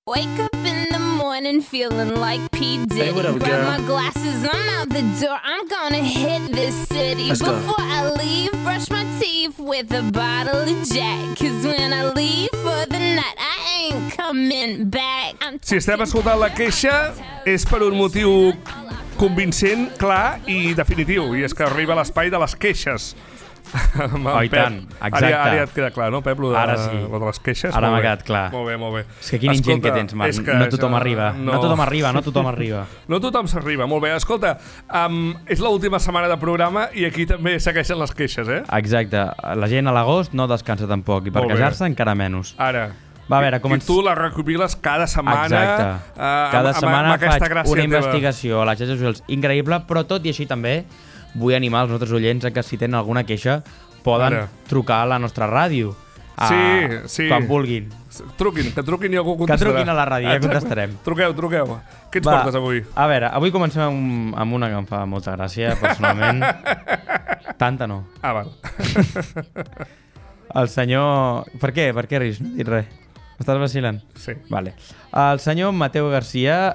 Wake up in the morning feeling like P. Diddy. Hey, what up, Grab girl? my glasses, I'm out the door. I'm gonna hit this city. Let's go. Before I leave, brush my teeth with a bottle of Jack. Cause when I leave for the night, I ain't coming back. Si estem escoltant la queixa és per un motiu convincent, clar i definitiu, i és que arriba a l'espai de les queixes. Oh, i tant, exacte. Ara ja et queda clar, no, Pep? Ara sí. Lo de les queixes. Ara m'ha quedat clar. Molt bé, molt bé. És que quin ingent que tens, Marc. No tothom arriba. No tothom arriba. No tothom s'arriba, molt bé. Escolta, és l'última setmana de programa i aquí també segueixen les queixes, eh? Exacte. La gent a l'agost no descansa tampoc i per Molt bé. casar-se encara menys. Ara. Va, a veure, I tu la recopiles cada setmana. Exacte. Cada setmana amb aquesta faig gràcia una teva. investigació a les xarxes socials increïble, però tot i així també vull animar els nostres oients a que si tenen alguna queixa poden Ara. trucar a la nostra ràdio. Sí. Quan vulguin. Que truquin i algú Que contestarà. truquin a la ràdio, ja Exacte. contestarem. Truqueu. Què ens portes avui? A veure, avui comencem amb una que em fa molta gràcia, personalment. Tanta no. Ah, val. El senyor... Per què? Per què ris? No he dit res. Estàs vacilant? Sí. Vale. El senyor Mateu Garcia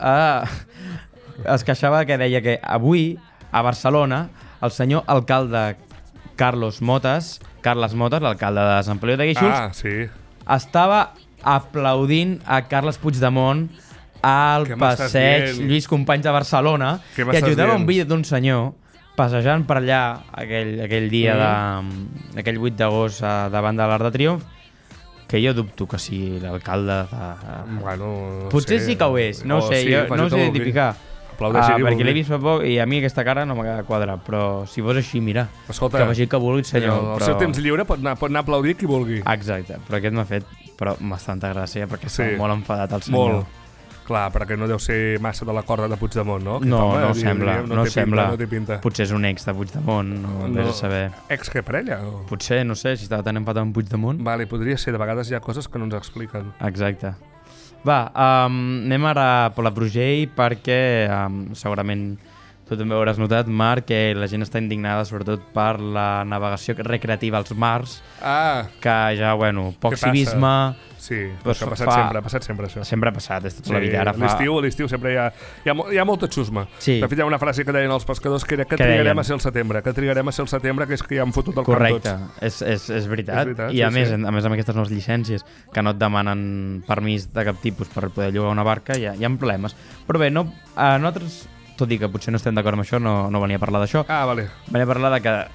es queixava que deia que avui, a Barcelona, el senyor alcalde Carles Motes, l'alcalde de Sant Feliu de Guíxols, sí. estava aplaudint a Carles Puigdemont al Què m'estàs passeig dient? Lluís Companys de Barcelona, Què i m'estàs ajudava dient? un vídeo d'un senyor passejant per allà aquell dia aquell 8 d'agost davant de l'Arc de Triomf, que jo dubto que sigui l'alcalde de... Bueno, no Potser sé. sí que ho és, no ho sé, sí, jo faci no ho sé tot el identificar. Aplaudeixi qui Perquè vulgui. l'he vist fa poc i a mi aquesta cara no m'acaba de quadrar, però si fos així, mira, Escolta, que faci que vulgui el senyor. el seu temps lliure pot anar a aplaudir qui vulgui. Exacte, però aquest m'ha fet bastanta gràcia perquè Sí. està molt enfadat el senyor. Molt. Clar, perquè no deu ser massa de la corda de Puigdemont, no? Aquest No, home, no diríem, sembla, no no té sembla. Pinta, no té pinta. Potser és un ex de Puigdemont, no vés a saber. Ex que parella? O... Potser, no sé, si estava tan enfadat amb Puigdemont. Vale, podria ser. De vegades hi ha coses que no ens expliquen. Exacte. Va, anem ara per la Brugell perquè segurament tu també ho hauràs notat, Marc, que la gent està indignada sobretot per la navegació recreativa als mars, que ja, bueno, poc Què passa? civisme... Sí, Pues ha passat sempre això. Sempre ha passat, és tota la vida. Ara a l'estiu sempre hi ha molta xusma. Sí. De fet, hi ha una frase que deien els pescadors que era que trigarem a ser el setembre, que és que ja han fotut el Correcte, camp tots. és veritat. I sí, a més, sí. amb aquestes noves llicències que no et demanen permís de cap tipus per poder llogar una barca, hi ha problemes. Però bé, nosaltres, tot i que potser no estem d'acord amb això, no venia a parlar d'això. Vale. Venia a parlar de que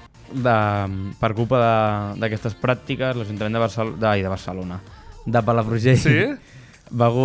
per culpa d'aquestes pràctiques l'Ajuntament de Barcelona, de Palafrugell, Sí? Begur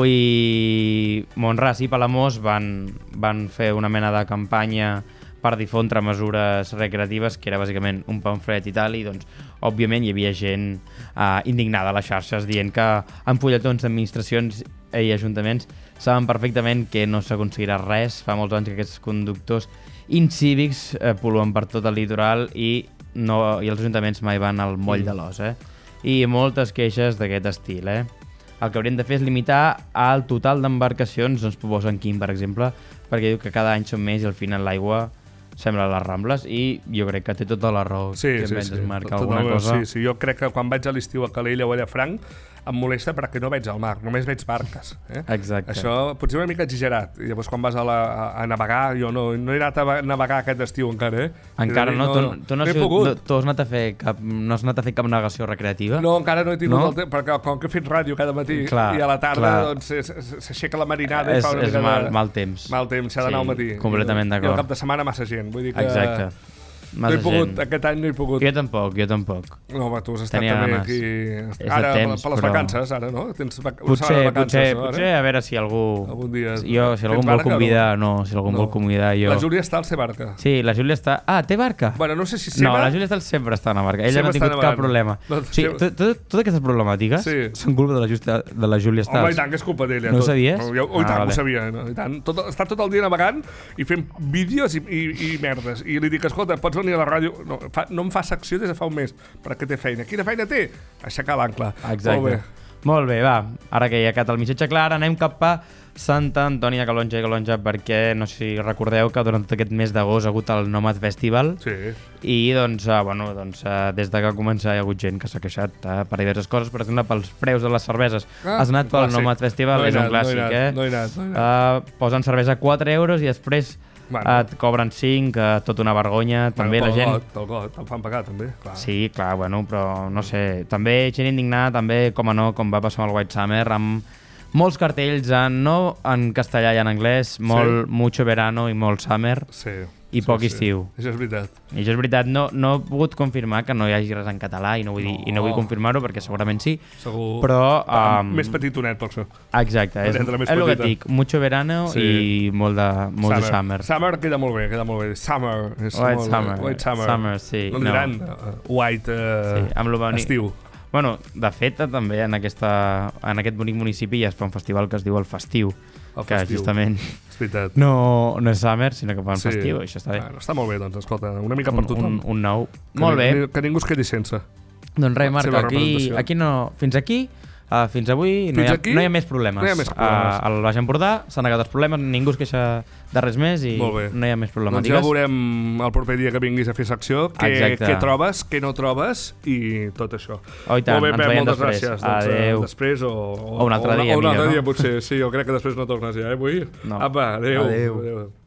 i Mont-ras i Palamós van fer una mena de campanya per difondre mesures recreatives, que era bàsicament un pamflet i tal, i doncs, òbviament, hi havia gent indignada a les xarxes dient que en fulletons d'administracions i ajuntaments saben perfectament que no s'aconseguirà res. Fa molts anys que aquests conductors incívics pol·luen per tot el litoral i els ajuntaments mai van al moll de l'os, I moltes queixes d'aquest estil, El que hauríem de fer és limitar el total d'embarcacions, doncs proposen Quim, per exemple, perquè diu que cada any són més i al final l'aigua sembla les Rambles, i jo crec que té tota la raó. Sí. Marc, alguna cosa. Sí, jo crec que quan vaig a l'estiu a Calella o a Llafranc em molesta perquè no veig el mar, només veig barques. Exacte. Això potser una mica exagerat. I llavors quan vas a navegar, jo no he anat a navegar aquest estiu encara, Encara no? Tu no he pogut. has anat a fer cap navegació recreativa? No, encara no he tingut No? el temps, perquè com que he fet ràdio cada matí Clar, i a la tarda clar. doncs s'aixeca la marinada i fa una És mica de... mal temps. Mal temps, s'ha d'anar al matí. Completament I d'acord. al cap de setmana massa gent, vull dir que... Exacte. No he pogut, aquest any no he pogut. Jo tampoc. No, home, tu has estat Tenia també ganes. aquí... És Ara, de temps, per les però- vacances, ara, no? Tens una setmana de vacances, no? Potser a veure si algú... Algun dia. Si algú Tens em vol barca, convidar, si algú em vol convidar, jo... La Júlia està al ser barca. Sí, la Júlia està... Ah, té barca? Bueno, no sé si No, seva... la Júlia sempre està a la barca. Ella Sempre no ha tingut està cap navegant. problema. No, O sigui, sempre- totes aquestes problemàtiques Sí. són culpa de la Júlia Home, Stars. i tant, que és culpa d'ella. No ho tot. sabies? I tant, Ah, ho vale. sabia. No? I tant. Està tot el dia navegant i fent vídeos i merdes. I li dic, escolta, pots venir a la ràdio? No em fa secció des de fa un mes, perquè té feina. Quina feina té? Aixecar l'ancle. Exacte. Molt bé. Molt bé, va. Ara que ja acat el missatge clar, anem cap a Santa Antònia Calonja i Calonja, perquè no sé si recordeu que durant aquest mes d'agost ha hagut el Nomad Festival. Sí. I doncs, des de que va començar hi ha hagut gent que s'ha queixat per diverses coses. Per exemple, pels preus de les cerveses. Has anat pel Nomad Festival, és un clàssic, No he anat. Posen cervesa a 4 euros i després et cobren 5, tota una vergonya. També la gent... Pel got, el fan pagar, també. Clar. Sí, clar, però no sé. També gent indignada, també, com va passar amb el White Summer, amb molts cartells, no en castellà i en anglès, molt mucho verano i molt summer, i poc estiu. Això és veritat. I això és veritat, no he pogut confirmar que no hi hagi res en català i no vull confirmar-ho perquè segurament sí. Segur. Però... més petitonet, per això. Exacte, és el que dic, mucho verano i molt de summer. Summer queda molt bé. Summer. White Summer, sí. No diran white estiu. Bueno, de fet, també en aquest bonic municipi ja es fa un festival que es diu el Festiu. Que justament no és summer, sinó que fan festiu. Això està bé. Està molt bé, doncs, escolta, una mica per tothom. Un nou. Molt bé. Que ningú es quedi sense. Doncs res, Marc, aquí no... Fins avui no hi ha més problemes. Al Baix Empordà s'han acabat els problemes, ningú es queixa de res més i no hi ha més problemàtiques. Doncs ja veurem el proper dia que vinguis a fer secció què trobes, què no trobes i tot això. Oh, i tant, molt bé, ens veiem moltes després. Gràcies. Adéu. Després o un altre dia, un altre dia potser. Sí, jo crec que després no tornes ja, vull? No. Apa, adéu.